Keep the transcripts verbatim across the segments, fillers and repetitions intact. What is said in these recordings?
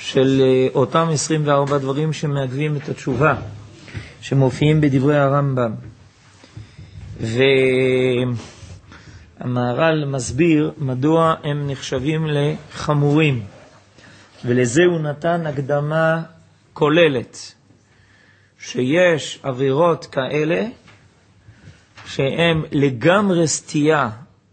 של אותם עשרים וארבע דברים שמעכבים את התשובה, שמופיעים בדברי הרמב"ם. והמהר"ל מסביר מדוע הם נחשבים לחמורים, ולזה הוא נתן הקדמה כוללת, שיש עבירות כאלה שהם לגמרי סטייה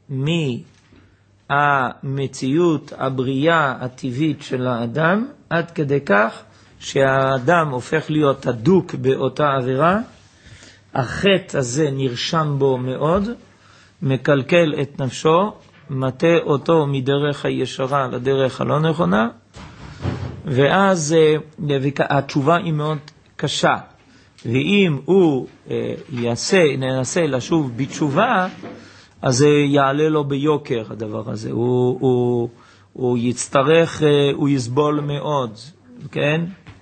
מהמציאות הבריאה הטבעית של האדם, עד כדי כך שהאדם הופך להיות הדוק באותה עבירה, החטא הזה נרשם בו מאוד, מקלקל את נפשו, מטה אותו מדרך הישרה לדרך הלא נכונה, ואז התשובה היא מאוד קשה. ואם הוא יעשה, ננסה לשוב בתשובה, אז זה יעלה לו ביוקר הדבר הזה. הוא, הוא, הוא יצטרך, הוא יסבול מאוד, כן?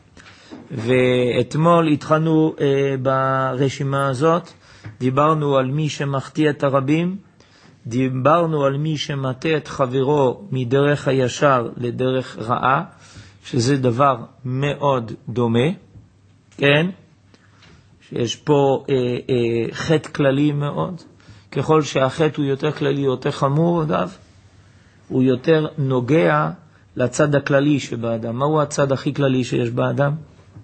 ואתמול התחלנו ברשימה הזאת, דיברנו על מי שמחטיא את הרבים, דיברנו על מי שמטה את חברו מדרך הישר לדרך רעה, שזה דבר מאוד דומה, כן? שיש פה אה, אה, חטא כללי מאוד. ככל שהחטא הוא יותר כללי, יותר חמור, אגב, הוא יותר נוגע לצד הכללי שבאדם. מהו הצד הכי כללי שיש באדם?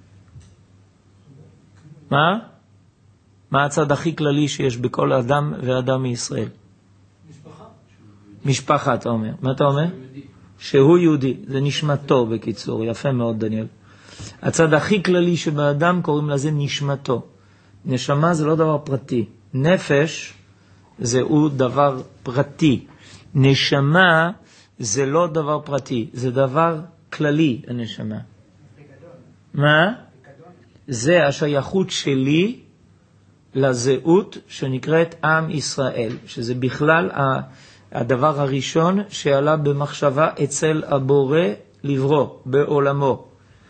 מה? מה הצד הכי כללי שיש בכל אדם ואדם מישראל? משפחה. משפחה, אתה אומר. מה אתה אומר? שהוא יהודי. זה נשמתו בקיצור. יפה מאוד, דניאל. הצד הכי כללי שבאדם קוראים לזה נשמתו. נשמה זה לא דבר פרטי. נפש זהו דבר פרטי. נשמה זה לא דבר פרטי. זה דבר כללי, הנשמה. מה? זה השייכות שלי לזהות שנקראת עם ישראל, שזה בכלל הדבר הראשון שעלה במחשבה אצל הבורא לברוא בעולמו.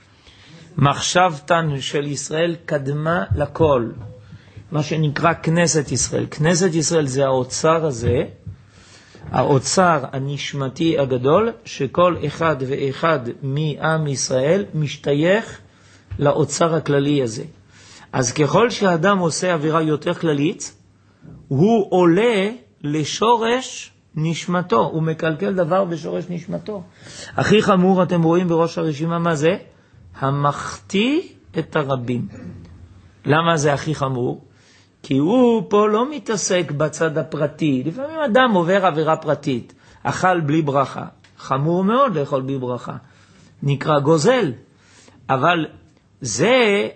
מחשבתן של ישראל קדמה לכל, מה שנקרא כנסת ישראל. כנסת ישראל זה האוצר הזה, האוצר הנשמתי הגדול, שכל אחד ואחד מעם ישראל משתייך לאוצר הכללי הזה. אז ככל שהאדם עושה עבירה יותר כללית, הוא עולה לשורש נשמתו, הוא מקלקל דבר בשורש נשמתו. הכי חמור, אתם רואים בראש הרשימה מה זה? המחטיא את הרבים. למה זה הכי חמור? כי הוא פה לא מתעסק בצד הפרטי. לפעמים אדם עובר עבירה פרטית, אכל בלי ברכה. חמור מאוד לאכול בלי ברכה. נקרא גוזל. אבל זה,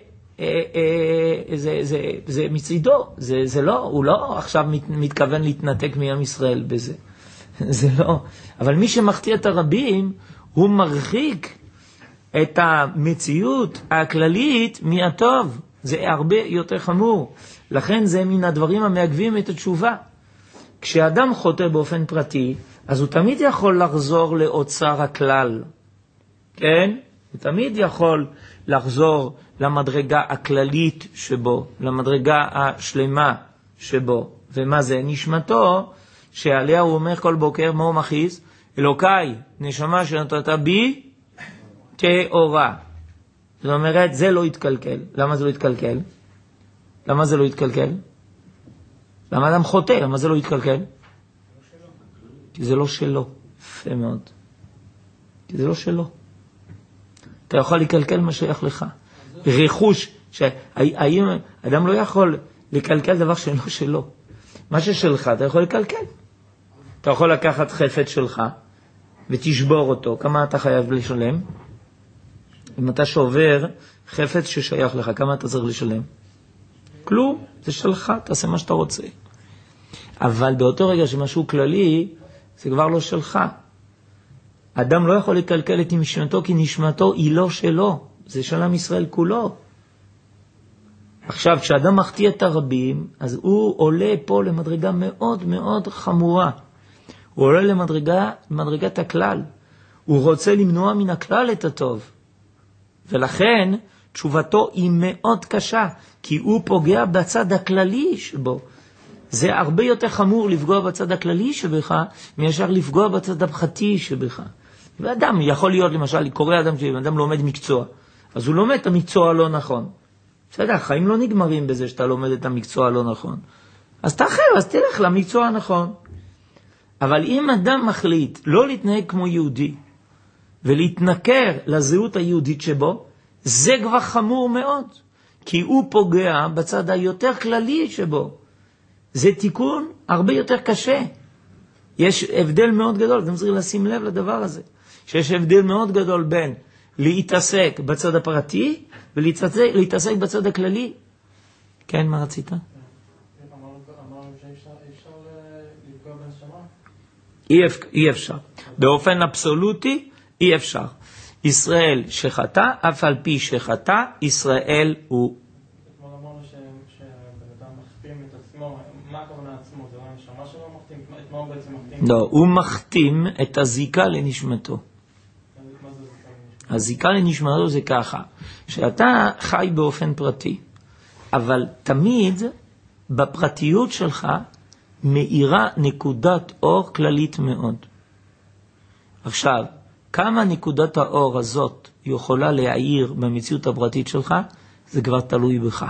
זה, זה, זה, זה מצידו. זה, זה לא, הוא לא עכשיו מת, מתכוון להתנתק מעם ישראל בזה. זה לא. אבל מי שמחטיא את הרבים, הוא מרחיק את המציאות הכללית מהטוב. זה הרבה יותר חמור. לכן זה מן הדברים המעכבים את התשובה. כשאדם חוטא באופן פרטי, אז הוא תמיד יכול לחזור לאוצר הכלל. כן? הוא תמיד יכול לחזור למדרגה הכללית שבו, למדרגה השלמה שבו. ומה זה? נשמתו, שעליה הוא אומר כל בוקר, מה הוא מכריז? אלוקיי, נשמה שנתת בי, תאורה. זאת אומרת, זה לא יתקלקל. למה זה לא יתקלקל? למה זה לא יתקלקל? למה אדם חוטא? למה זה לא יתקלקל? כי זה לא שלו. יפה מאוד. כי זה לא שלו. אתה יכול לקלקל מה שייך לך. רכוש, שהאם אדם לא יכול לקלקל דבר שלא שלו. מה ששלך, אתה יכול לקלקל. אתה יכול לקחת חפץ שלך ותשבור אותו. כמה אתה חייב לשלם? אם אתה שובר חפץ ששייך לך, כמה אתה צריך לשלם? כלום, זה שלך, תעשה מה שאתה רוצה. אבל באותו רגע שמשהו כללי, זה כבר לא שלך. אדם לא יכול לקלקל את נשמתו, כי נשמתו היא לא שלו. זה של עם ישראל כולו. עכשיו, כשאדם מחטיא את הרבים, אז הוא עולה פה למדרגה מאוד מאוד חמורה. הוא עולה למדרגה, למדרגת הכלל. הוא רוצה למנוע מן הכלל את הטוב. ולכן תשובתו היא מאוד קשה, כי הוא פוגע בצד הכללי שבו. זה הרבה יותר חמור לפגוע בצד הכללי שבך, מאשר לפגוע בצד הפחתי שבך. ואדם יכול להיות, למשל, קורא אדם שאדם לומד מקצוע, אז הוא לומד את המקצוע הלא נכון. בסדר, החיים לא נגמרים בזה שאתה לומד את המקצוע הלא נכון. אז תאחר, אז תלך למקצוע הנכון. אבל אם אדם מחליט לא להתנהג כמו יהודי, ולהתנכר לזהות היהודית שבו, זה כבר חמור מאוד. כי הוא פוגע בצד היותר כללי שבו. זה תיקון הרבה יותר קשה. יש הבדל מאוד גדול, אתם צריכים לשים לב לדבר הזה. שיש הבדל מאוד גדול בין להתעסק בצד הפרטי, ולהתעסק בצד הכללי. כן, מה רצית? אי אפשר. באופן אבסולוטי, אי אפשר. ישראל שחטא, אף על פי שחטא, ישראל הוא... אתמול אמרנו שבאדם מחתים את עצמו, מה הכוונה עצמו? זה לא נשמה שלו מחתים? את מה הוא בעצם מחתים? לא, הוא מחתים את הזיקה לנשמתו. הזיקה לנשמתו זה ככה, שאתה חי באופן פרטי, אבל תמיד בפרטיות שלך מאירה נקודת אור כללית מאוד. עכשיו, כמה נקודת האור הזאת יכולה להעיר במציאות הפרטית שלך, זה כבר תלוי בך.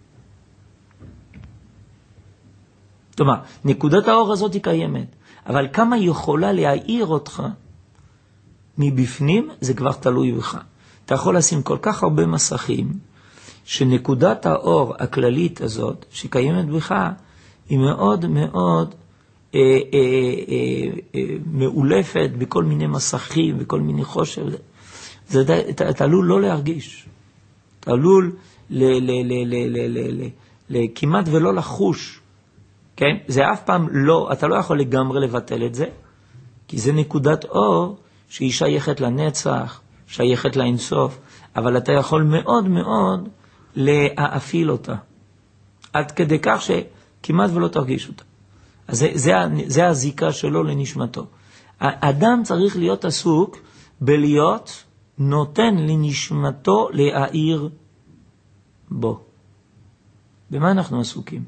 זאת אומרת, נקודת האור הזאת היא קיימת, אבל כמה יכולה להעיר אותך מבפנים, זה כבר תלוי בך. אתה יכול לשים כל כך הרבה מסכים, שנקודת האור הכללית הזאת, שקיימת בך, היא מאוד מאוד אה, אה, אה, אה, מאולפת בכל מיני מסכים, בכל מיני חושב. זה, אתה, אתה עלול לא להרגיש. אתה עלול ל, ל, ל, ל, ל, ל, ל, ל, כמעט ולא לחוש. כן? זה אף פעם לא, אתה לא יכול לגמרי לבטל את זה, כי זה נקודת אור שהיא שייכת לנצח, שייכת לאינסוף, אבל אתה יכול מאוד מאוד להאפיל אותה. עד כדי כך שכמעט ולא תרגיש אותה. אז זה, זה, זה הזיקה שלו לנשמתו. האדם צריך להיות עסוק בלהיות נותן לנשמתו להאיר בו. במה אנחנו עסוקים?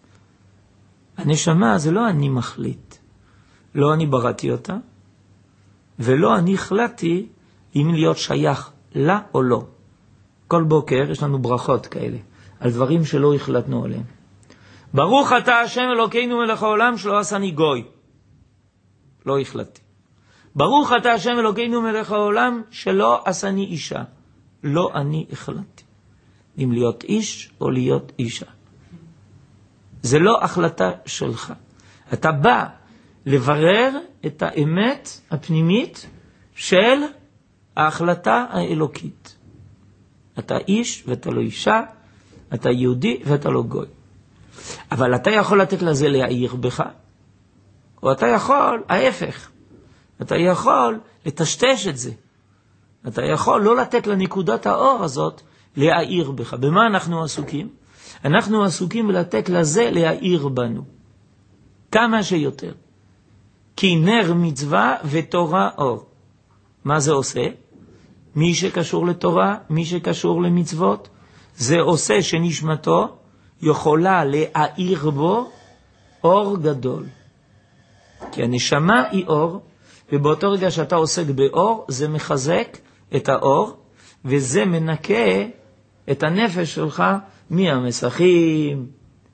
הנשמה זה לא אני מחליט. לא אני בראתי אותה, ולא אני החלטתי אם להיות שייך לה או לא. כל בוקר יש לנו ברכות כאלה, על דברים שלא החלטנו עליהם. ברוך אתה השם אלוקינו מלך העולם שלא עשני גוי. לא החלטתי. ברוך אתה השם אלוקינו מלך העולם שלא עשני אישה. לא אני החלטתי. אם להיות איש או להיות אישה. זה לא החלטה שלך. אתה בא לברר את האמת הפנימית של ההחלטה האלוקית. אתה איש ואתה לא אישה, אתה יהודי ואתה לא גוי. אבל אתה יכול לתת לזה להעיר בך, או אתה יכול, ההפך, אתה יכול לטשטש את זה. אתה יכול לא לתת לנקודת האור הזאת להעיר בך. במה אנחנו עסוקים? אנחנו עסוקים לתת לזה להעיר בנו. כמה שיותר. כי נר מצווה ותורה אור. מה זה עושה? מי שקשור לתורה, מי שקשור למצוות, זה עושה שנשמתו יכולה להאיר בו אור גדול. כי הנשמה היא אור, ובאותו רגע שאתה עוסק באור, זה מחזק את האור, וזה מנקה את הנפש שלך מהמסכים,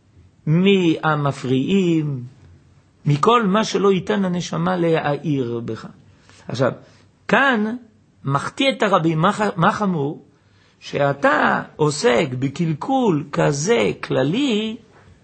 מהמפריעים, מכל מה שלא ייתן הנשמה להאיר בך. עכשיו, כאן מחטיא את הרבים, מה, מה חמור? שאתה עוסק בקלקול כזה כללי,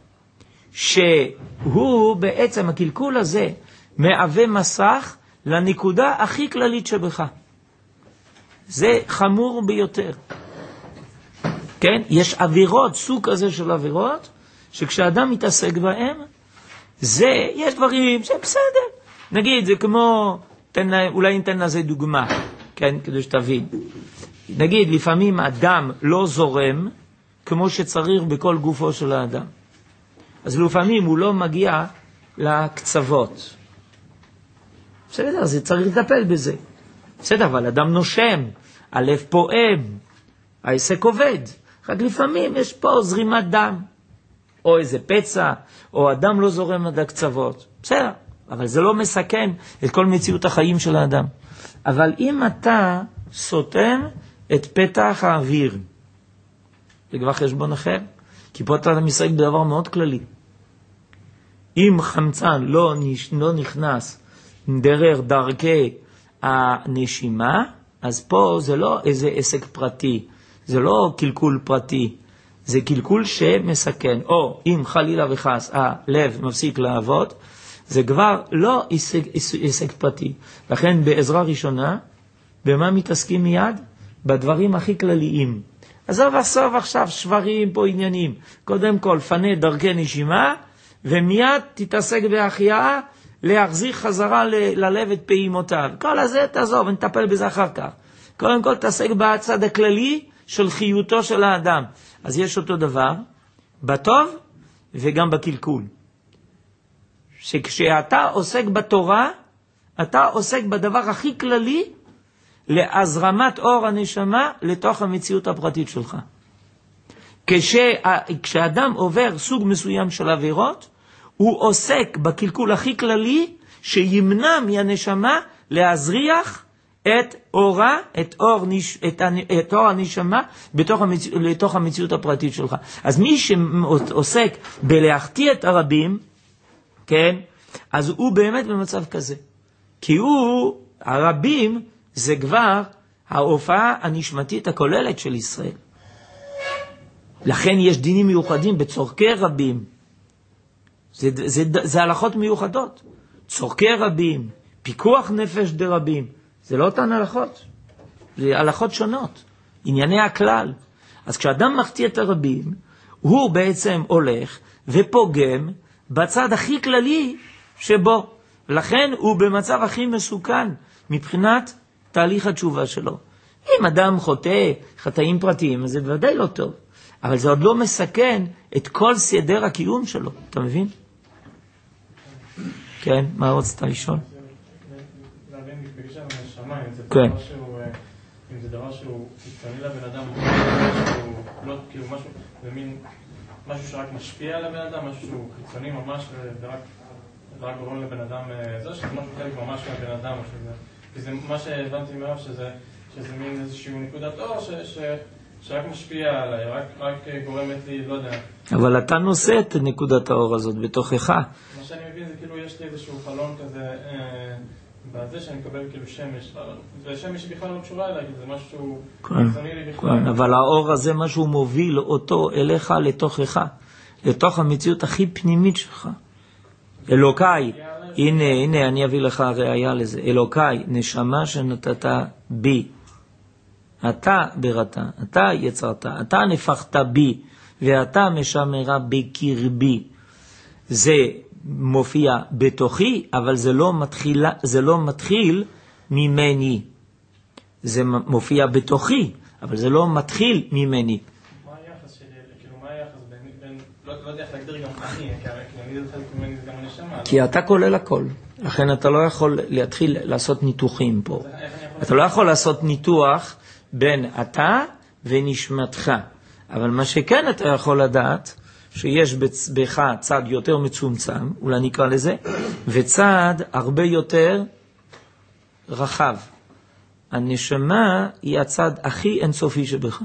שהוא בעצם, הקלקול הזה, מהווה מסך לנקודה הכי כללית שבך. זה חמור ביותר. כן? יש עבירות, סוג כזה של עבירות, שכשאדם מתעסק בהם, זה, יש דברים שבסדר. נגיד, זה כמו, תן, אולי ניתן לזה דוגמה, כן? כדי שתבין. נגיד, לפעמים אדם לא זורם, כמו שצריך בכל גופו של האדם. אז לפעמים הוא לא מגיע לקצוות. בסדר, אז צריך לטפל בזה. בסדר, אבל אדם נושם, הלב פועם, העסק עובד. רק לפעמים יש פה זרימת דם, או איזה פצע, או אדם לא זורם עד הקצוות. בסדר, אבל זה לא מסכן את כל מציאות החיים של האדם. אבל אם אתה סותם את פתח האוויר, זה כבר חשבון אחר, כי פה אתה משחק בדבר מאוד כללי. אם חמצן לא, לא נכנס דרך דרכי הנשימה, אז פה זה לא איזה עסק פרטי, זה לא קלקול פרטי, זה קלקול שמסכן. או אם חלילה וחס הלב מפסיק לעבוד, זה כבר לא עסק, עסק פרטי. לכן בעזרה ראשונה, במה מתעסקים מיד? בדברים הכי כלליים. עזוב עזוב עכשיו שברים פה עניינים. קודם כל פנה דרכי נשימה, ומיד תתעסק בהחייאה, להחזיר חזרה ל- ללב את פעימותיו. כל הזה תעזוב, נטפל בזה אחר כך. קודם כל תעסק בצד הכללי של חיותו של האדם. אז יש אותו דבר, בטוב וגם בקלקול. שכשאתה עוסק בתורה, אתה עוסק בדבר הכי כללי, להזרמת אור הנשמה לתוך המציאות הפרטית שלך. כשה, כשאדם עובר סוג מסוים של עבירות, הוא עוסק בקלקול הכי כללי, שימנע מהנשמה להזריח את אורה, את אור, נש, את, את אור הנשמה בתוך המציא, לתוך המציאות הפרטית שלך. אז מי שעוסק בלהחטיא את הרבים, כן, אז הוא באמת במצב כזה. כי הוא, הרבים, זה כבר ההופעה הנשמתית הכוללת של ישראל. לכן יש דינים מיוחדים בצורכי רבים. זה, זה, זה הלכות מיוחדות. צורכי רבים, פיקוח נפש דרבים. זה לא אותן הלכות. זה הלכות שונות. ענייני הכלל. אז כשאדם מחטיא את הרבים, הוא בעצם הולך ופוגם בצד הכי כללי שבו. לכן הוא במצב הכי מסוכן מבחינת תהליך התשובה שלו. אם אדם חוטא חטאים פרטיים, אז זה בוודאי לא טוב. אבל זה עוד לא מסכן את כל סדר הקיום שלו. אתה מבין? כן, מה רצית לשאול? להבין בקשר לנשמה, אם זה כן. דבר שהוא, אם זה דבר שהוא חיצוני לבן אדם, לא, כאילו משהו, זה מין משהו שרק משפיע על הבן אדם, משהו שהוא חיצוני ממש, ורק רק גורם לבן אדם, זה שזה משהו חלק ממש מהבן אדם, כי זה מה שהבנתי מאוד, שזה, שזה מין איזשהו נקודת אור, ש, ש, שרק משפיע עליי, רק, רק גורמת לי, לא יודע. אבל אתה נושא את נקודת האור הזאת בתוכך. מה שאני מבין זה כאילו יש לי איזשהו חלון כזה, אה, בזה שאני מקבל כאילו שמש, ושמש בכלל לא קשורה אליי, זה משהו חיצוני לי בכלל. כן, אבל האור הזה משהו מוביל אותו אליך לתוכך, לתוך המציאות הכי פנימית שלך. אלוקיי, הנה, הנה, אני אביא לך ראיה לזה. אלוקיי, נשמה שנתת בי. אתה בראתה, אתה יצרת, אתה נפחת בי, ואתה משמרה בקרבי. זה מופיע בתוכי, אבל זה לא מתחיל, זה לא מתחיל ממני. זה מופיע בתוכי, אבל זה לא מתחיל ממני. מה היחס שלי, כאילו, מה היחס בין, בין, לא, לא יודע איך להגדיר גם אני, כי אני יודע חלק ממני זה גם הנשמה. כי אתה כולל הכל, לכן אתה לא יכול להתחיל לעשות ניתוחים פה. אתה לא יכול לעשות ניתוח בין אתה ונשמתך. אבל מה שכן אתה יכול לדעת, שיש בך צד יותר מצומצם, אולי נקרא לזה, וצד הרבה יותר רחב. הנשמה היא הצד הכי אינסופי שבך.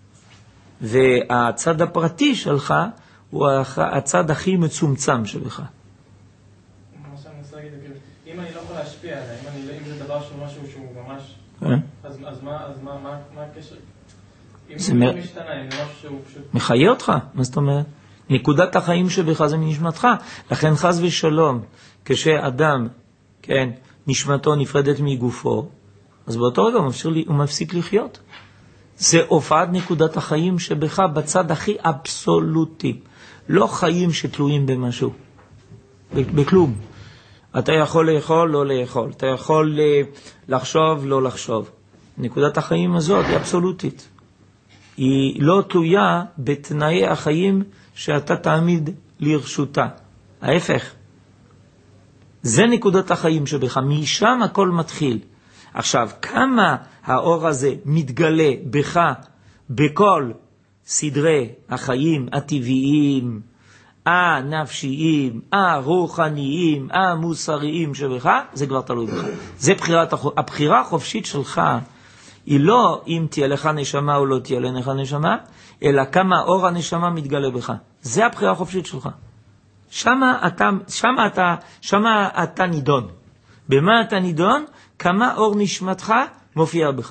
והצד הפרטי שלך הוא הצד הכי מצומצם שבך. מה שאני מנסה להגיד, אם אני לא יכול להשפיע עליה, אם זה דבר שהוא משהו שהוא ממש... אז מה הקשר? אם זה משתנה, אם זה משהו שהוא פשוט... מחיה אותך, מה זאת אומרת? נקודת החיים שבך זה מנשמתך. לכן חס ושלום, כשאדם, כן, נשמתו נפרדת מגופו, אז באותו רגע הוא מפסיק, הוא מפסיק לחיות. זה הופעת נקודת החיים שבך בצד הכי אבסולוטי. לא חיים שתלויים במשהו. בכלום. אתה יכול לאכול, לא לאכול. אתה יכול לחשוב, לא לחשוב. נקודת החיים הזאת היא אבסולוטית. היא לא תלויה בתנאי החיים שאתה תעמיד לרשותה. ההפך. זה נקודת החיים שבך. משם הכל מתחיל. עכשיו, כמה האור הזה מתגלה בך בכל סדרי החיים הטבעיים, הנפשיים, הרוחניים, המוסריים שבך, זה כבר תלוי בך. זה בחירת, הבחירה החופשית שלך, היא לא אם תהיה לך נשמה או לא תהיה לך נשמה, אלא כמה אור הנשמה מתגלה בך. זה הבחירה החופשית שלך. שמה אתה, שמה אתה, שמה אתה נידון. במה אתה נידון? כמה אור נשמתך מופיע בך.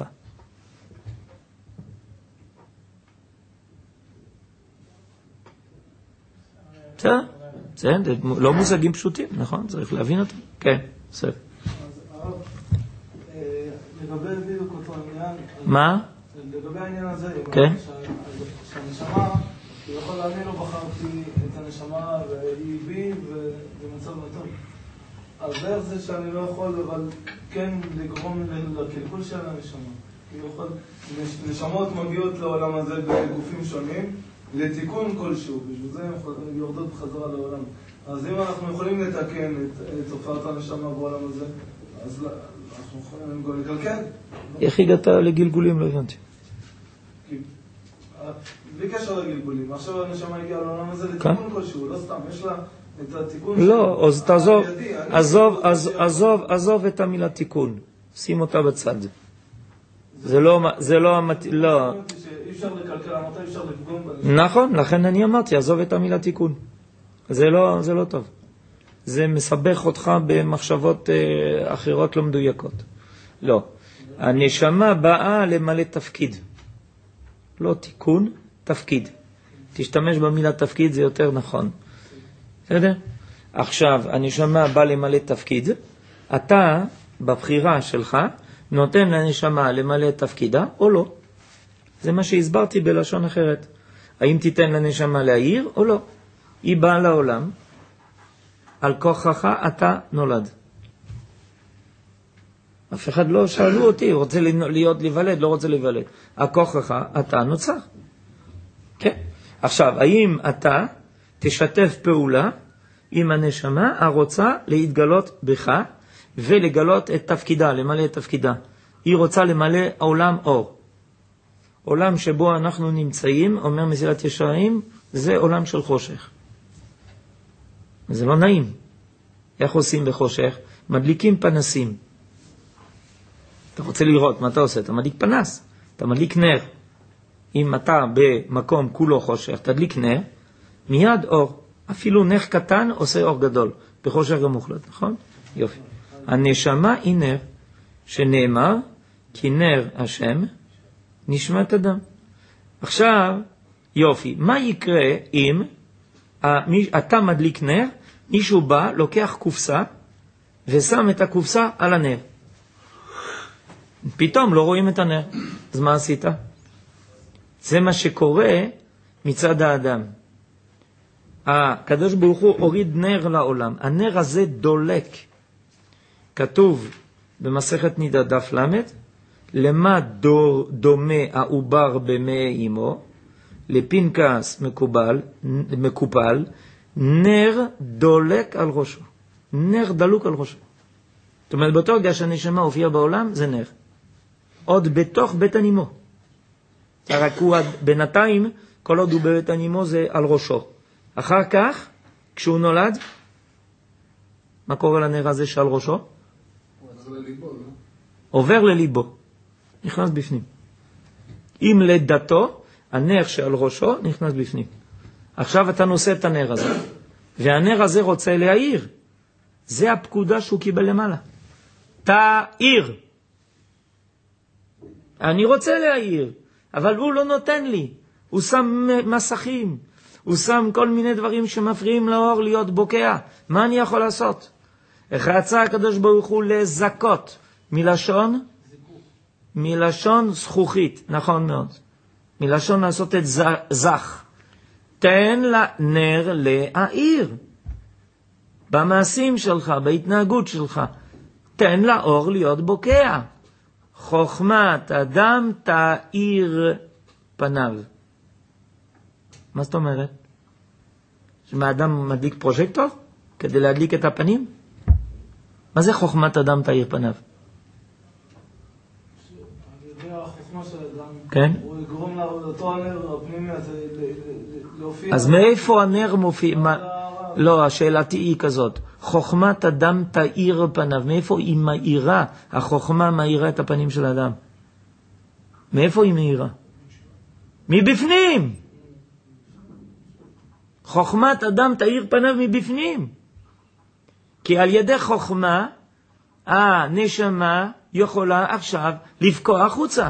בסדר? זה לא מושגים פשוטים, נכון? צריך להבין אותם. כן, בסדר. לגבי בדיוק אותו עניין... מה? לגבי העניין הזה, כן. שהנשמה, הוא יכול להאמין לו בחרתי את הנשמה והיא בי ובמצב נתון. אז דרך זה שאני לא יכול, אבל כן לגרום לקלקול של הנשמה. נשמות מגיעות לעולם הזה בגופים שונים, לתיקון כלשהו, בשביל זה הן יורדות בחזרה לעולם. אז אם אנחנו יכולים לתקן את תופעת הנשמה בעולם הזה, אז אנחנו יכולים גם לקלקל. איך הגעת לגלגולים? לא הבנתי. בלי קשר לגלגולים. עכשיו הנשמה הגיעה לעולם הזה לתיקון כלשהו, לא סתם, יש לה את התיקון... לא, אז תעזוב, עזוב, עזוב, עזוב את המילה תיקון. שים אותה בצד. זה לא, זה לא, לא. אי אפשר לקלקל, אמרת אי אפשר לפגום בנשמה. נכון, לכן אני אמרתי, עזוב את המילה תיקון. זה לא, זה לא טוב. זה מסבך אותך במחשבות אה, אחרות לא מדויקות. לא. הנשמה באה למלא תפקיד. לא תיקון, תפקיד. תשתמש במילה תפקיד, זה יותר נכון. בסדר? עכשיו, הנשמה באה למלא תפקיד. אתה, בבחירה שלך, נותן לנשמה למלא תפקידה או לא. זה מה שהסברתי בלשון אחרת. האם תיתן לנשמה להעיר או לא? היא באה לעולם, על כוחך אתה נולד. אף אחד לא שאלו אותי, רוצה להיות להיוולד, לא רוצה להיוולד. על כוחך אתה נוצר. כן. עכשיו, האם אתה תשתף פעולה עם הנשמה הרוצה להתגלות בך, ולגלות את תפקידה, למלא את תפקידה. היא רוצה למלא העולם אור. עולם שבו אנחנו נמצאים, אומר מסילת ישרים, זה עולם של חושך. זה לא נעים. איך עושים בחושך? מדליקים פנסים. אתה רוצה לראות מה אתה עושה? אתה מדליק פנס. אתה מדליק נר. אם אתה במקום כולו חושך, תדליק נר, מיד אור. אפילו נר קטן עושה אור גדול. בחושך גם מוחלט, נכון? יופי. הנשמה היא נר, שנאמר, כי נר השם נשמת אדם. עכשיו, יופי, מה יקרה אם אתה מדליק נר, מישהו בא, לוקח קופסה, ושם את הקופסה על הנר. פתאום לא רואים את הנר. אז מה עשית? זה מה שקורה מצד האדם. הקדוש ברוך הוא הוריד נר לעולם. הנר הזה דולק. כתוב במסכת נידה דף למד, למה דור דומה העובר במי אמו, לפנקס מקובל, מקופל, נר דולק על ראשו. נר דלוק על ראשו. זאת אומרת, באותו רגע שהנשמה הופיע בעולם, זה נר. עוד בתוך בית הנימו. רק הוא בינתיים, כל עוד הוא בבית הנימו זה על ראשו. אחר כך, כשהוא נולד, מה קורה לנר הזה שעל ראשו? עובר לליבו, נכנס בפנים. עם לידתו, הנר שעל ראשו נכנס בפנים. עכשיו אתה נושא את הנר הזה, והנר הזה רוצה להעיר. זה הפקודה שהוא קיבל למעלה. תעיר. אני רוצה להעיר, אבל הוא לא נותן לי. הוא שם מסכים, הוא שם כל מיני דברים שמפריעים לאור להיות בוקע. מה אני יכול לעשות? איך רצה הקדוש ברוך הוא לזכות? מלשון? מלשון זכוכית, נכון מאוד. מלשון לעשות את זך. תן לנר להעיר. במעשים שלך, בהתנהגות שלך. תן לאור להיות בוקע. חוכמת אדם תאיר פניו. מה זאת אומרת? שמאדם מדליק פרוז'קטור כדי להדליק את הפנים? מה זה חוכמת אדם תאיר פניו? החוכמה של אדם כן? הוא יגרום לאותו הנר הפנימי הזה להופיע. אז מאיפה הנר מופיע? לא, השאלתי היא כזאת. חוכמת אדם תאיר פניו. מאיפה היא מאירה? החוכמה מאירה את הפנים של האדם. מאיפה היא מאירה? מבפנים. חוכמת אדם תאיר פניו מבפנים. כי על ידי חוכמה, הנשמה יכולה עכשיו לפקוע החוצה.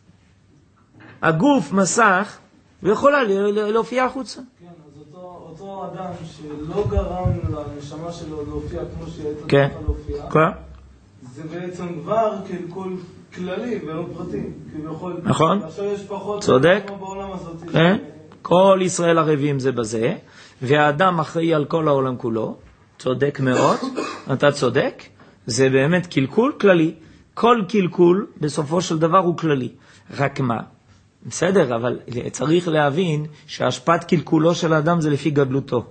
הגוף מסך ויכולה להופיע החוצה. כן, אז אותו, אותו אדם שלא גרם לנשמה שלו להופיע כמו שהיא הייתה כן. צריכה להופיע, כן. זה בעצם כבר קלקול כללי ולא פרטי. כביכול, נכון. עכשיו יש פחות צודק. כמו בעולם הזאת. כן. כל ישראל ערבים זה בזה, והאדם אחראי על כל העולם כולו. צודק מאוד, אתה צודק. זה באמת קלקול כללי. כל קלקול בסופו של דבר הוא כללי. רק מה? בסדר, אבל צריך להבין שהשפעת קלקולו של האדם זה לפי גדלותו.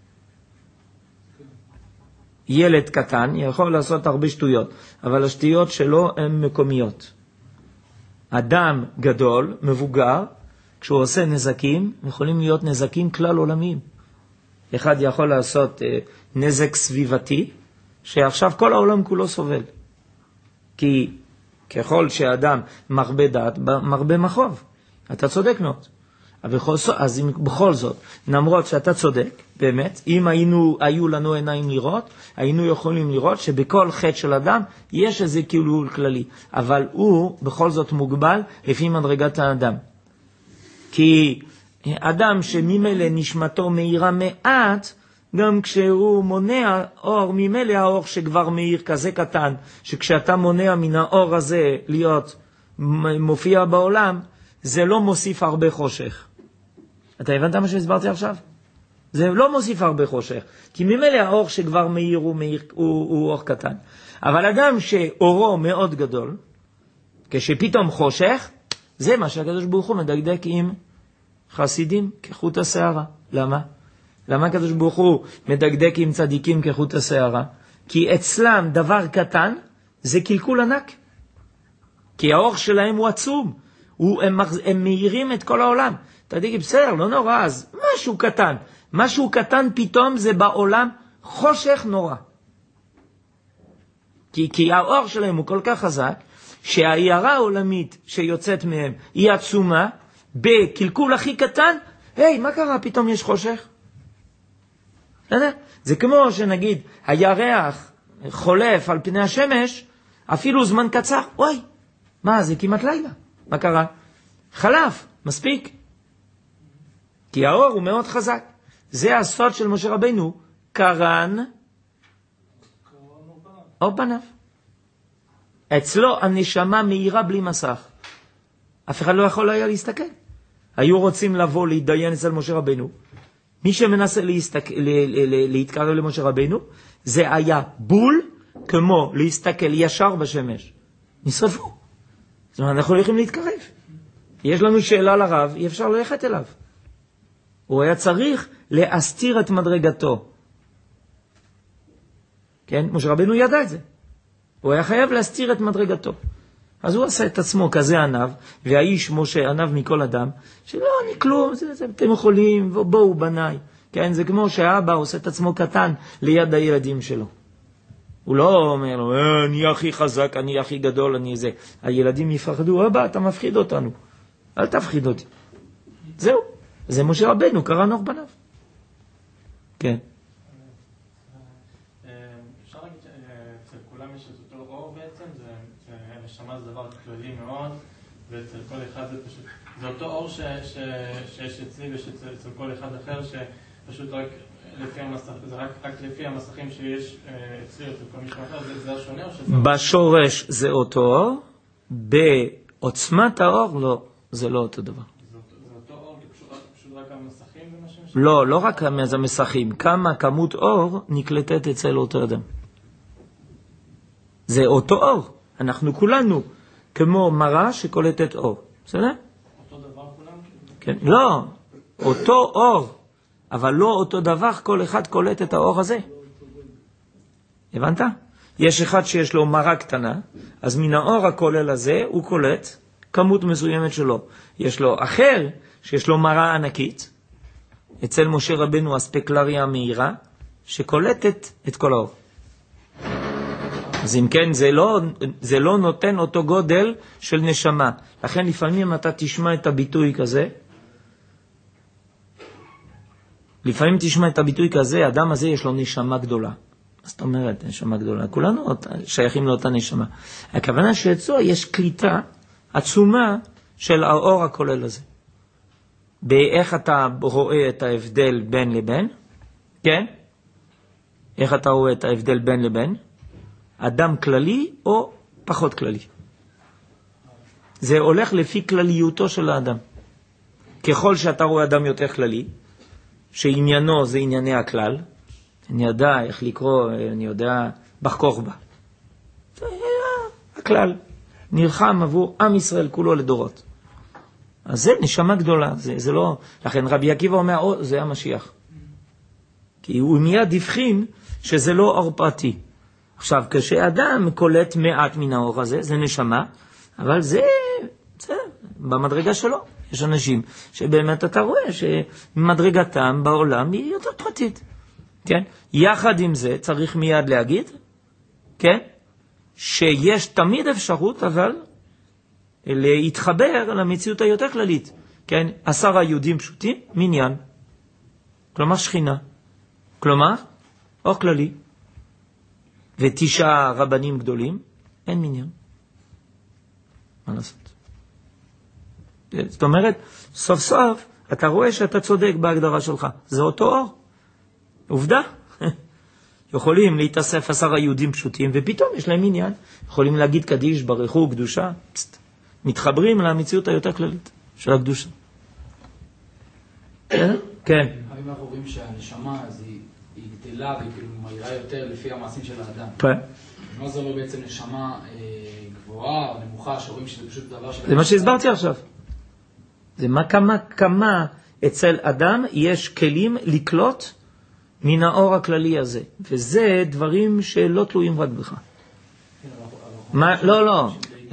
ילד קטן יכול לעשות הרבה שטויות, אבל השטויות שלו הן מקומיות. אדם גדול, מבוגר, כשהוא עושה נזקים, יכולים להיות נזקים כלל עולמיים. אחד יכול לעשות אה, נזק סביבתי, שעכשיו כל העולם כולו סובל. כי ככל שאדם מרבה דעת, מרבה מחוב. אתה צודק מאוד. אז אם בכל זאת, למרות שאתה צודק, באמת, אם היינו, היו לנו עיניים לראות, היינו יכולים לראות שבכל חטא של אדם יש איזה קלקול כללי. אבל הוא בכל זאת מוגבל לפי מדרגת האדם. כי אדם שממילא נשמתו מהירה מעט, גם כשהוא מונע אור, ממילא האור שכבר מהיר כזה קטן, שכשאתה מונע מן האור הזה להיות מופיע בעולם, זה לא מוסיף הרבה חושך. אתה הבנת מה שהסברתי עכשיו? זה לא מוסיף הרבה חושך, כי ממילא האור שכבר מהיר הוא, מהיר, הוא, הוא אור קטן. אבל אדם שאורו מאוד גדול, כשפתאום חושך, זה מה שהקדוש ברוך הוא מדקדק עם חסידים כחוט השערה. למה? למה הקדוש ברוך הוא מדקדק עם צדיקים כחוט השערה? כי אצלם דבר קטן זה קלקול ענק. כי האור שלהם הוא עצום. הוא, הם, הם מאירים את כל העולם. אתה תגיד, בסדר, לא נורא, אז משהו קטן. משהו קטן פתאום זה בעולם חושך נורא. כי, כי האור שלהם הוא כל כך חזק, שהעיירה העולמית שיוצאת מהם היא עצומה, בקלקול הכי קטן, היי, מה קרה? פתאום יש חושך. זה כמו שנגיד, הירח חולף על פני השמש, אפילו זמן קצר, אוי, מה, זה כמעט לילה. מה קרה? חלף, מספיק. כי האור הוא מאוד חזק. זה הסוד של משה רבינו, קרן אור פניו. אצלו הנשמה מהירה בלי מסך. אף אחד לא יכול היה להסתכל. היו רוצים לבוא להתדיין אצל משה רבינו. מי שמנסה להסתק... להתקרב למשה רבינו, זה היה בול כמו להסתכל ישר בשמש. נשרפו. זאת אומרת, אנחנו הולכים להתקרב. יש לנו שאלה לרב, אי אפשר ללכת אליו. הוא היה צריך להסתיר את מדרגתו. כן? משה רבינו ידע את זה. הוא היה חייב להסתיר את מדרגתו. אז הוא עשה את עצמו כזה ענב, והאיש משה ענב מכל אדם, שלא, אני כלום, זה, זה, אתם יכולים, בואו בניי. כן? זה כמו שהאבא עושה את עצמו קטן ליד הילדים שלו. הוא לא אומר לו, אה, אני הכי חזק, אני הכי גדול, אני זה. הילדים יפחדו, אבא, אתה מפחיד אותנו. אל תפחיד אותי. זהו. זה משה רבנו, קרן אור פניו. כן. אפשר להגיד שאצל כולם יש את אותו אור בעצם, נשמה זה דבר כללי מאוד, ואצל כל אחד זה פשוט, זה אותו אור שיש אצלי ויש אצל כל אחד אחר, שפשוט רק לפי המסך, זה רק, רק לפי המסכים שיש אצלי אצל כל מישהו אחר, זה, זה השונה או שזה... בשורש זה אותו אור, בעוצמת האור לא, זה לא אותו דבר. זה אותו אור, פשוט, פשוט רק המסכים ומשהו? לא, לא רק המסכים, כמה כמות אור נקלטת אצל אותו אדם. זה אותו אור. אנחנו כולנו כמו מראה שקולטת אור. בסדר? אותו דבר כולם? כן. לא, אותו אור, אבל לא אותו דבר, כל אחד קולט את האור הזה. הבנת? יש אחד שיש לו מראה קטנה, אז מן האור הכולל הזה הוא קולט כמות מסוימת שלו. יש לו אחר, שיש לו מראה ענקית. אצל משה רבנו הספקלריה מהירה, שקולטת את כל האור. אז אם כן, זה לא, זה לא נותן אותו גודל של נשמה. לכן לפעמים אתה תשמע את הביטוי כזה, לפעמים תשמע את הביטוי כזה, האדם הזה יש לו נשמה גדולה. אז זאת אומרת, נשמה גדולה. כולנו שייכים לאותה נשמה. הכוונה שאצלו יש קליטה עצומה של האור הכולל הזה. באיך אתה רואה את ההבדל בין לבין? כן? איך אתה רואה את ההבדל בין לבין? אדם כללי או פחות כללי? זה הולך לפי כלליותו של האדם. ככל שאתה רואה אדם יותר כללי, שעניינו זה ענייני הכלל, אני יודע איך לקרוא, אני יודע, בחכוך בה. זה הכלל. נלחם עבור עם ישראל כולו לדורות. אז זה נשמה גדולה, זה, זה לא... לכן רבי עקיבא אומר, או, זה המשיח. כי הוא מיד הבחין שזה לא אור פרטי. עכשיו, כשאדם קולט מעט מן האור הזה, זה נשמה, אבל זה, זה במדרגה שלו. יש אנשים שבאמת אתה רואה שמדרגתם בעולם היא יותר פרטית. כן? יחד עם זה צריך מיד להגיד, כן? שיש תמיד אפשרות, אבל להתחבר למציאות היותר כללית. כן? עשר היהודים פשוטים, מניין. כלומר שכינה. כלומר, אור כללי. ותשעה רבנים גדולים, אין מניין. מה לעשות? זאת אומרת, סוף סוף אתה רואה שאתה צודק בהגדרה שלך. זה אותו אור. עובדה. יכולים להתאסף עשר היהודים פשוטים, ופתאום יש להם עניין. יכולים להגיד קדיש, ברכו, קדושה. פסט. מתחברים למציאות היותר כללית של הקדושה. כן? כן. האם אנחנו רואים שהנשמה היא גדלה וכאילו מהירה יותר לפי המעשים של האדם? כן. מה זה אומר בעצם נשמה גבוהה או נמוכה, שרואים שזה פשוט דבר של... זה מה שהסברתי עכשיו. זה מה כמה, כמה אצל אדם יש כלים לקלוט מן האור הכללי הזה. וזה דברים שלא תלויים רק בך. מה, לא, לא.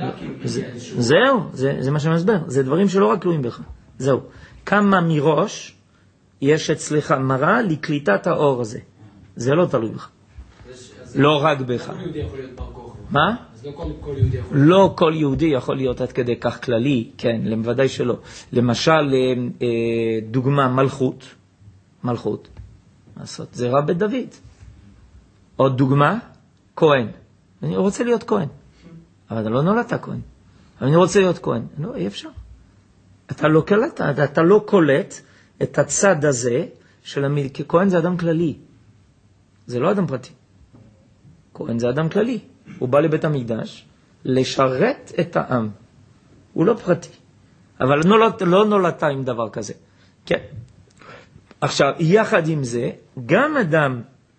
זהו, זה, זה מה שמסבר. זה דברים שלא רק תלויים בך. זהו. כמה מראש יש אצלך מראה לקליטת האור הזה. זה לא תלוי בך. לא רק בך. כל יהודי יכול להיות בר כוכבא. מה? אז לא כל, כל יהודי יכול להיות. לא כל יהודי יכול להיות עד כדי כך כללי, כן, למוודאי שלא. למשל, דוגמה, מלכות. מלכות. לעשות, זה רב בית דוד. עוד דוגמה, כהן. אני רוצה להיות כהן. אבל אתה לא נולדת כהן. אבל אני רוצה להיות כהן. לא, אי אפשר. אתה לא קלט, אתה לא קולט את הצד הזה של המיל, כי כהן זה אדם כללי. זה לא אדם פרטי. כהן זה אדם כללי. הוא בא לבית המקדש לשרת את העם. הוא לא פרטי. אבל לא, לא נולדת עם דבר כזה. כן. עכשיו, יחד עם זה, גם אדם,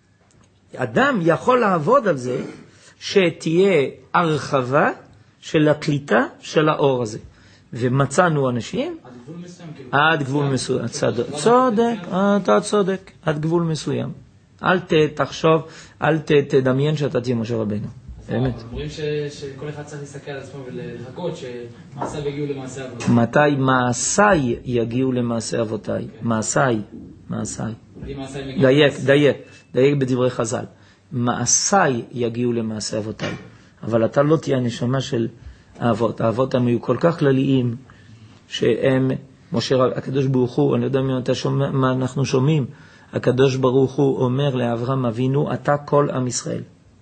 אדם יכול לעבוד על זה שתהיה הרחבה של הקליטה של האור הזה. ומצאנו אנשים עד גבול מסוים. צודק, אתה צודק, עד גבול מסוים. אל תחשוב, אל תדמיין שאתה תהיה משה רבנו. באמת. אומרים שכל אחד צריך להסתכל על עצמו ולחכות שמעשיו יגיעו למעשה אבותיי. מתי מעשיי יגיעו למעשה אבותיי? מעשיי, מעשיי. דייק, דייק, דייק בדברי חז"ל. מעשיי יגיעו למעשה אבותיי. אבל אתה לא תהיה נשמה של האבות. האבות הם היו כל כך כלליים שהם, משה, הקדוש ברוך הוא, אני יודע מה, אתה שומע, מה אנחנו שומעים, הקדוש ברוך הוא אומר לאברהם אבינו, אתה כל עם ישראל.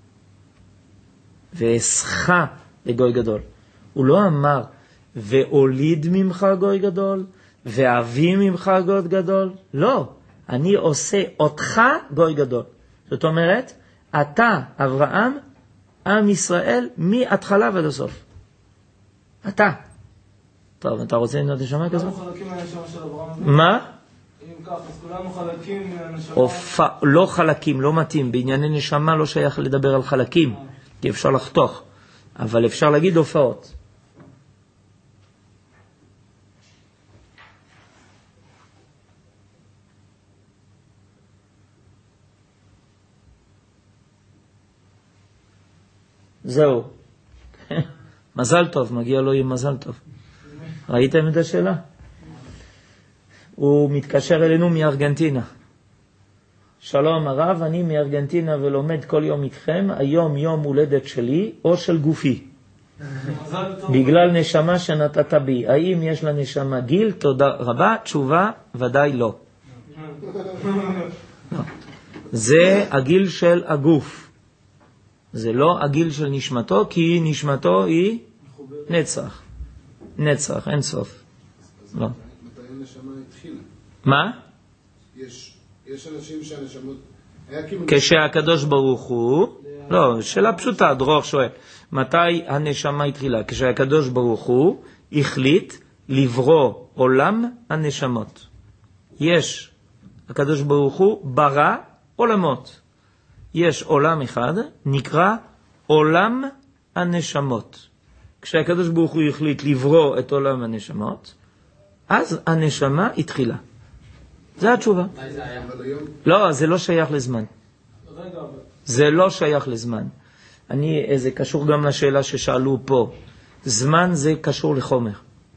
ואסך לגוי גדול. הוא לא אמר, והוליד ממך גוי גדול, ואבי ממך גוי גדול. לא, אני עושה אותך גוי גדול. זאת אומרת, אתה, אברהם, עם ישראל, מהתחלה ועד הסוף. אתה. טוב, אתה רוצה לנות לשמה כזאת? כולנו חלקים מהנשמה של אברהם. מה? אם כך, אז כולנו חלקים מהנשמה. אופ... לא חלקים, לא מתאים. בענייני נשמה לא שייך לדבר על חלקים, כי אפשר לחתוך. אבל אפשר להגיד הופעות. זהו. מזל טוב, מגיע לו עם מזל טוב. ראיתם את השאלה? הוא מתקשר אלינו מארגנטינה. שלום הרב, אני מארגנטינה ולומד כל יום איתכם, היום יום הולדת שלי או של גופי. בגלל נשמה שנתת בי. האם יש לנשמה גיל? תודה רבה. תשובה, ודאי לא. זה הגיל של הגוף. זה לא הגיל של נשמתו, כי נשמתו היא נצח. נצח, אין סוף. לא. מתי הנשמה התחילה? מה? יש, יש אנשים שהנשמות... היה כאילו... כשהקדוש ברוך הוא... לא, שאלה פשוטה, דרור שואל. מתי הנשמה התחילה? כשהקדוש ברוך הוא החליט לברוא עולם הנשמות. יש, הקדוש ברוך הוא ברא עולמות. יש עולם אחד, נקרא עולם הנשמות. כשהקדוש ברוך הוא החליט לברוא את עולם הנשמות, אז הנשמה התחילה. זה התשובה. לא, זה לא שייך לזמן. זה לא שייך לזמן. אני, זה קשור גם לשאלה ששאלו פה. זמן זה קשור לחומר.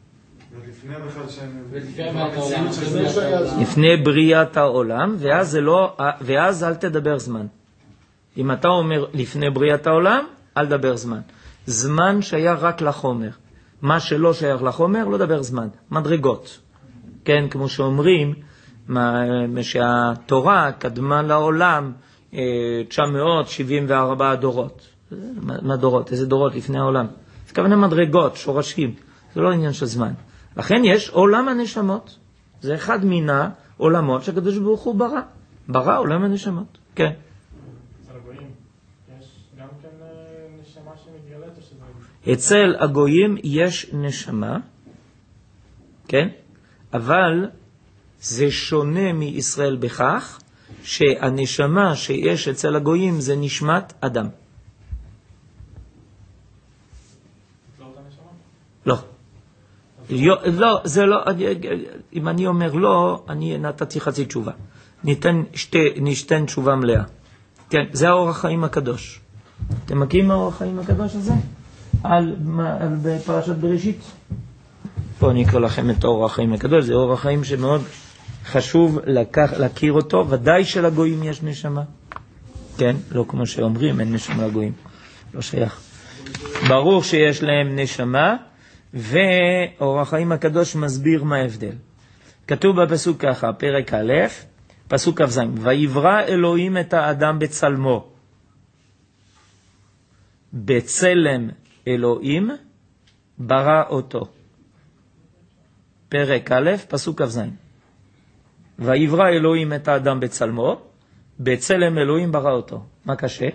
לפני בריאת העולם, ואז זה לא, ואז אל תדבר זמן. אם אתה אומר לפני בריאת העולם, אל תדבר זמן. זמן שייך רק לחומר. מה שלא שייך לחומר, לא דבר זמן. מדרגות. כן, כמו שאומרים, מה, שהתורה קדמה לעולם תשע מאות שבעים וארבע דורות. מה דורות? איזה דורות לפני העולם? זה כוונה מדרגות, שורשים. זה לא עניין של זמן. לכן יש עולם הנשמות. זה אחד מן העולמות שהקדוש ברוך הוא ברא. ברא עולם הנשמות. כן. אצל הגויים יש גם כן נשמה שמתגלת או שזה... אצל הגויים יש נשמה, כן? אבל זה שונה מישראל בכך שהנשמה שיש אצל הגויים זה נשמת אדם. לא אותה נשמה? לא. לא, זה לא, אם אני אומר לא, אני נתתי חצי תשובה. ניתן, שתי, ניתן תשובה מלאה. כן, זה האור החיים הקדוש. אתם מכירים האור החיים הקדוש הזה? על, על בפרשת בראשית. פה אני אקרא לכם את האור החיים הקדוש. זה אור החיים שמאוד חשוב לקח, להכיר אותו. ודאי שלגויים יש נשמה. כן, לא כמו שאומרים, אין נשמה לגויים. לא שייך. ברור שיש להם נשמה, ואור החיים הקדוש מסביר מה ההבדל. כתוב בפסוק ככה, פרק א', פסוק כ"ז, ויברא אלוהים את האדם בצלמו. בצלם אלוהים ברא אותו. פרק א', פסוק כ"ז. ויברא אלוהים את האדם בצלמו, בצלם אלוהים ברא אותו. מה קשה?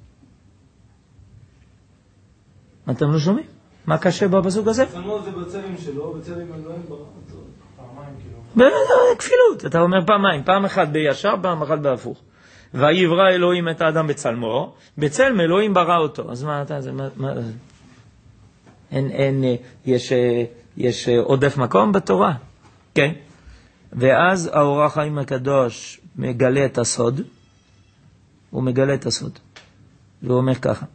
אתם לא שומעים? מה קשה בפסוק הזה? צלמו זה בצלם שלו, בצלם אלוהים ברא אותו. פעמיים כאילו. כפילות, אתה אומר פעמיים, פעם אחת בישר, פעם אחת בהפוך. ויברא אלוהים את האדם בצלמו, בצלם אלוהים ברא אותו. אז מה אתה, זה, מה, מה, אין, אין, יש, יש עודף מקום בתורה, כן? ואז האור החיים הקדוש מגלה את הסוד, הוא מגלה את הסוד, והוא אומר ככה.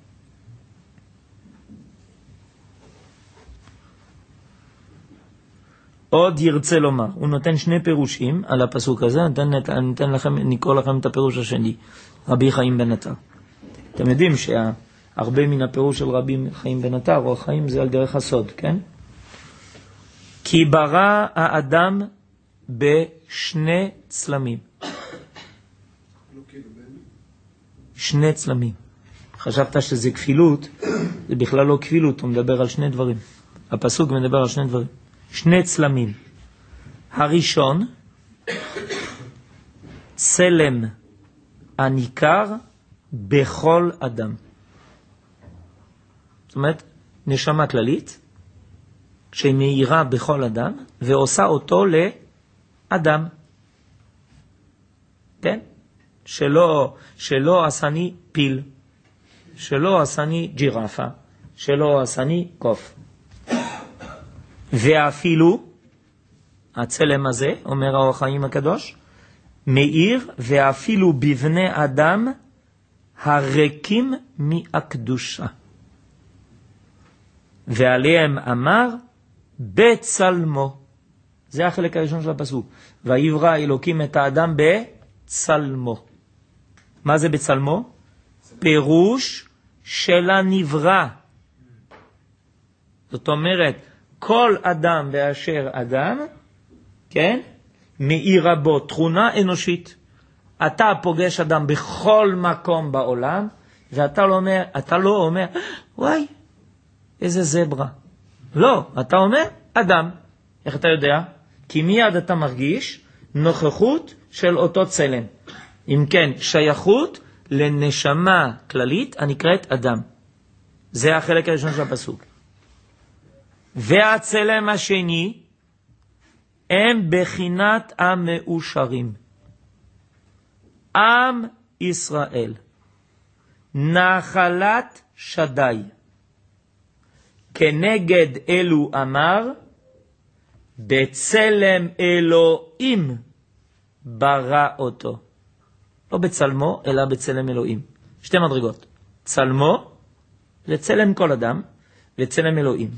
עוד ירצה לומר, הוא נותן שני פירושים על הפסוק הזה, נתן, נתן לכם, נקרא לכם את הפירוש השני, רבי חיים בן עטר. אתם יודעים שהרבה מן הפירוש של רבי חיים בן עטר, או חיים זה על דרך הסוד, כן? כי ברא האדם בשני צלמים. שני צלמים. חשבת שזה כפילות, זה בכלל לא כפילות, הוא מדבר על שני דברים. הפסוק מדבר על שני דברים. שני צלמים. הראשון, צלם הניכר בכל אדם. זאת אומרת, נשמה כללית, שהיא מאירה בכל אדם, ועושה אותו לאדם. כן? שלא, שלא עשני פיל, שלא עשני ג'ירפה, שלא עשני קוף. ואפילו, הצלם הזה, אומר האור החיים הקדוש, מאיר, ואפילו בבני אדם הריקים מהקדושה. ועליהם אמר, בצלמו. זה החלק הראשון של הפסוק. ויברא אלוקים את האדם בצלמו. מה זה בצלמו? פירוש של הנברא. זאת אומרת, כל אדם באשר אדם, כן? מאיר בו תכונה אנושית. אתה פוגש אדם בכל מקום בעולם, ואתה לא אומר, אתה לא אומר, וואי, איזה זברה. לא, אתה אומר, אדם. איך אתה יודע? כי מיד אתה מרגיש נוכחות של אותו צלם. אם כן, שייכות לנשמה כללית הנקראת אדם. זה החלק הראשון של הפסוק. והצלם השני הם בחינת המאושרים. עם ישראל, נחלת שדי. כנגד אלו אמר, בצלם אלוהים ברא אותו. לא בצלמו, אלא בצלם אלוהים. שתי מדרגות. צלמו, לצלם כל אדם, וצלם אלוהים.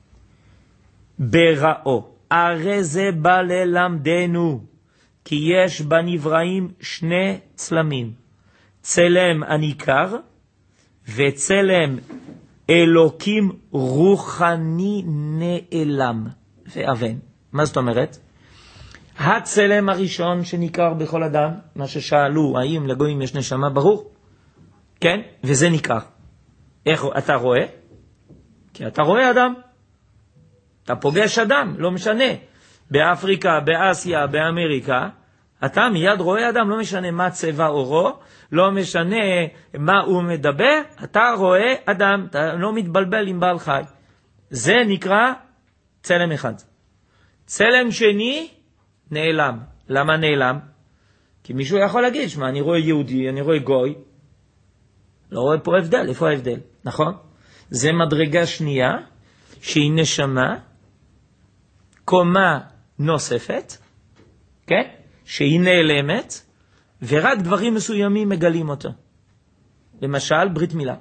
בראו. הרי זה בא ללמדנו, כי יש בנבראים שני צלמים. צלם הניכר, וצלם אלוקים רוחני נעלם ואבן. מה זאת אומרת? הצלם הראשון שניכר בכל אדם, מה ששאלו, האם לגויים יש נשמה, ברור? כן? וזה ניכר. איך אתה רואה? כי אתה רואה אדם. אתה פוגש אדם, לא משנה. באפריקה, באסיה, באמריקה, אתה מיד רואה אדם, לא משנה מה צבע אורו, לא משנה מה הוא מדבר, אתה רואה אדם, אתה לא מתבלבל עם בעל חי. זה נקרא צלם אחד. צלם שני, נעלם. למה נעלם? כי מישהו יכול להגיד, שמה, אני רואה יהודי, אני רואה גוי, לא רואה פה הבדל, איפה ההבדל? נכון? זה מדרגה שנייה, שהיא נשמה, קומה נוספת, כן? שהיא נעלמת, ורק דברים מסוימים מגלים אותה. למשל, ברית מילה.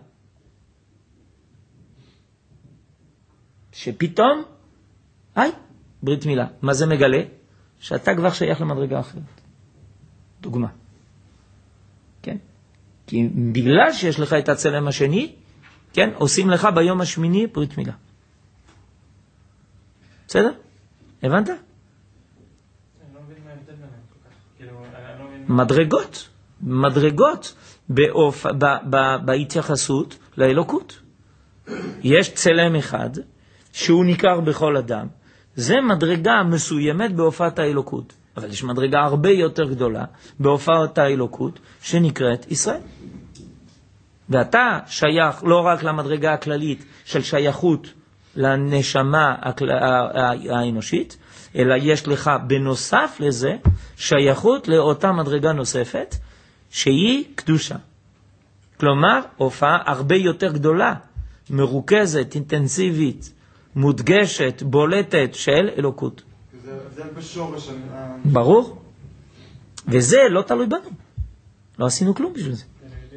שפתאום, היי, ברית מילה. מה זה מגלה? שאתה כבר שייך למדרגה אחרת. דוגמה. כן? כי בגלל שיש לך את הצלם השני, כן? עושים לך ביום השמיני ברית מילה. בסדר? הבנת? מדרגות, מדרגות באופ... ב... ב... בהתייחסות לאלוקות. יש צלם אחד שהוא ניכר בכל אדם. זה מדרגה מסוימת בהופעת האלוקות. אבל יש מדרגה הרבה יותר גדולה בהופעת האלוקות שנקראת ישראל. ואתה שייך לא רק למדרגה הכללית של שייכות לנשמה האנושית, אלא יש לך בנוסף לזה שייכות לאותה מדרגה נוספת שהיא קדושה. כלומר, הופעה הרבה יותר גדולה, מרוכזת, אינטנסיבית, מודגשת, בולטת של אלוקות. זה הבדל בשורש. ברור. וזה לא תלוי בנו. לא עשינו כלום בשביל זה.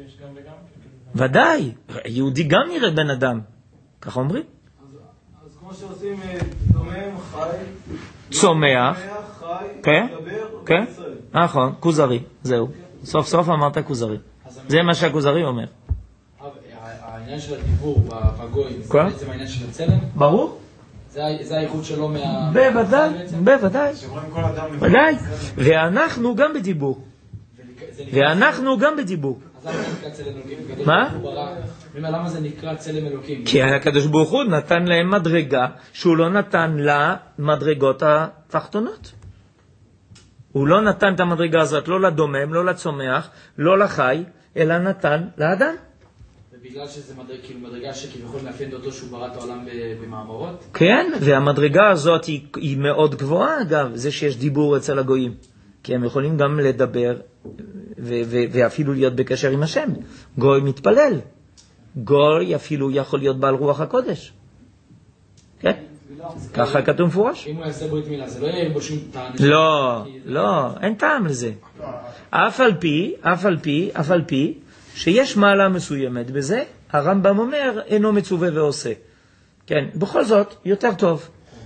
ודאי, יהודי גם נראה בן אדם. כך אומרים. אז כמו שעושים דומם, חי, צומח, חי, כן? מדבר, כן? בישראל. נכון, כוזרי, זהו. סוף סוף אמרת כוזרי. זה מה שהכוזרי אומר. העניין של הדיבור בגויים, זה כן? בעצם העניין של הצלם? ברור? זה הייחוד שלו מה... בוודאי, בוודאי. שרואים כל אדם... ודאי. ואנחנו גם בדיבור. ואנחנו גם בדיבור. אז למה זה נקרא צלם אלוקים? מה? למה זה נקרא צלם אלוקים? כי הקדוש ברוך הוא נתן להם מדרגה שהוא לא נתן למדרגות התחתונות. הוא לא נתן את המדרגה הזאת לא לדומם, לא לצומח, לא לחי, אלא נתן לאדם. ובגלל שזה מדרג, כאילו מדרגה שכביכול מאפיין אותו שהוא ברא את העולם במאמרות? כן, והמדרגה הזאת היא, היא מאוד גבוהה אגב, זה שיש דיבור אצל הגויים. כי הם יכולים גם לדבר ו- ו- ואפילו להיות בקשר עם השם. גוי מתפלל. גוי אפילו יכול להיות בעל רוח הקודש. כן? ככה כתוב מפורש. אם הוא יעשה ברית מילה, זה לא יהיה בו שום טעם. לא, לא, אין טעם לזה. אף על פי, אף על פי, אף על פי, שיש מעלה מסוימת בזה, הרמב"ם אומר, אינו מצווה ועושה. כן, בכל זאת, יותר טוב.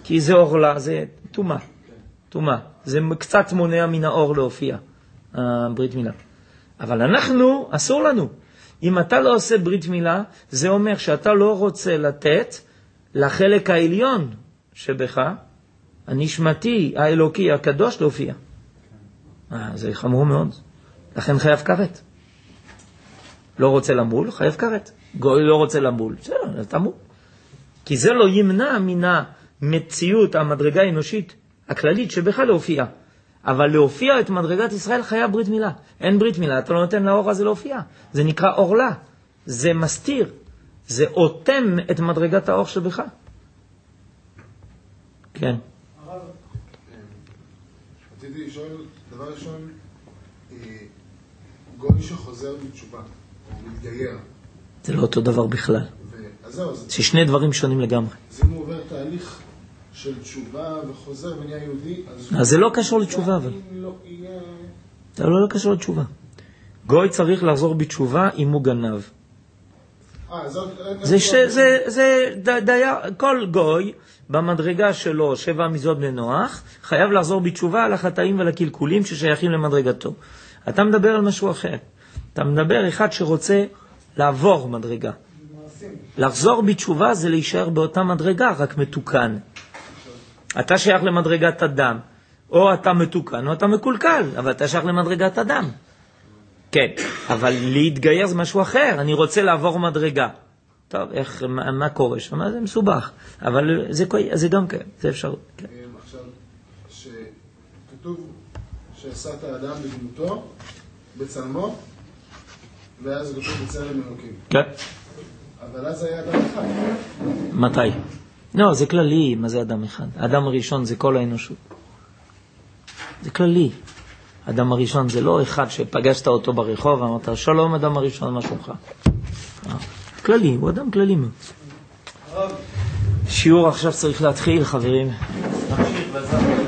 כי זה אורלה, זה תומה. תומה. זה קצת מונע מן האור להופיע, הברית מילה. אבל אנחנו, אסור לנו. אם אתה לא עושה ברית מילה, זה אומר שאתה לא רוצה לתת לחלק העליון שבך, הנשמתי, האלוקי, הקדוש, להופיע. אה, זה חמור מאוד. לכן חייב כרת. לא רוצה למול, חייב כרת. גוי לא רוצה למול, בסדר, תמול. כי זה לא ימנע מן המציאות, המדרגה האנושית הכללית שבך להופיע. אבל להופיע את מדרגת ישראל חייב ברית מילה. אין ברית מילה, אתה לא נותן לאור הזה להופיע. זה נקרא אורלה. זה מסתיר. זה אותם את מדרגת האור שבך. כן. רציתי לשאול, דבר ראשון, גוי שחוזר בתשובה, או מתגייר. זה לא אותו דבר בכלל. אז זהו, זה שני דברים שונים לגמרי. אז אם הוא עובר תהליך של תשובה וחוזר ונהיה יהודי, אז זה לא קשור לתשובה, אבל. זה לא קשור לתשובה. גוי צריך לחזור בתשובה אם הוא גנב. זה זה זה דייר, כל גוי במדרגה שלו שבע מיזות בני נוח חייב לחזור בתשובה על החטאים ועל הקלקולים ששייכים למדרגתו. אתה מדבר על משהו אחר. אתה מדבר אחד שרוצה לעבור מדרגה. לחזור בתשובה זה להישאר באותה מדרגה, רק מתוקן. אתה שייך למדרגת אדם, או אתה מתוקן או אתה מקולקל, אבל אתה שייך למדרגת אדם. כן, אבל להתגייר זה משהו אחר, אני רוצה לעבור מדרגה. טוב, איך, מה, מה קורה שם? זה מסובך, אבל זה, זה גם כן, זה אפשר. כן. עכשיו, שכתוב שעשה את האדם בדמותו, בצלמו, ואז כתוב בצלם אלוקים. כן. אבל אז היה אדם אחד. מתי? לא, זה כללי, מה זה אדם אחד? האדם הראשון זה כל האנושות. זה כללי. אדם הראשון זה לא אחד שפגשת אותו ברחוב ואמרת, שלום אדם הראשון, מה שלומך? כללי, הוא אדם כללי מאוד. שיעור עכשיו צריך להתחיל, חברים. נמשיך בעזרת